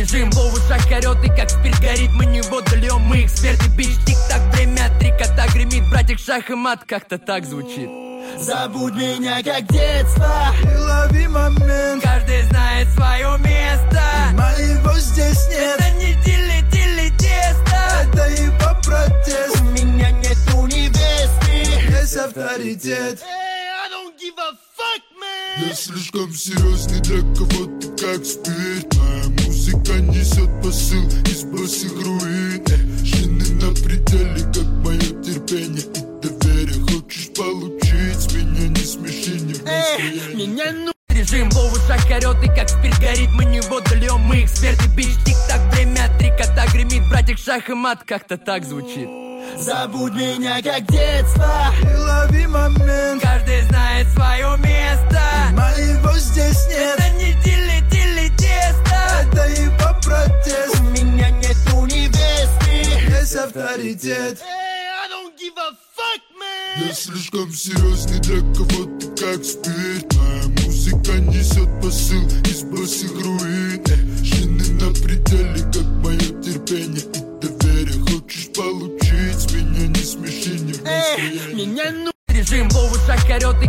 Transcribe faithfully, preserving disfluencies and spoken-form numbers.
Режим в ушах орёт, и как спирт горит, мы не водольем, мы эксперты. Бич, тик-так, время, три кота гремит, братик, шах и мат, как-то так звучит. Забудь меня как детство и лови момент. Каждый знает свое место, моего здесь нет. Это не тили-тили тесто, это его протест. У меня нету невесты, есть авторитет. Я слишком серьезный для кого-то, как спирт. Моя музыка несет посыл из босых руин. Шины на пределе, как мое терпение и доверие. Хочешь получить, с меня не смеши, не в настроении. Меня ну... Режим в ушах орёт, и как спирт горит, мы не водольем, мы эксперты. Бич, тик-так, время, три кота гремит, братик, шах и мат, как-то так звучит. Забудь меня как детство и лови момент. Каждый знает свое место, моего здесь нет. Это не тили-тили тесто, это его протест. У меня нету невесты, есть авторитет. Я слишком серьезный для кого-то, как спирт. Моя музыка несет посыл из босых руин. Шины на пределе, как мое терпение и доверие. Хочешь получить, с меня не смеши, не в настроении. меня ну... Режим в ушах орёт, и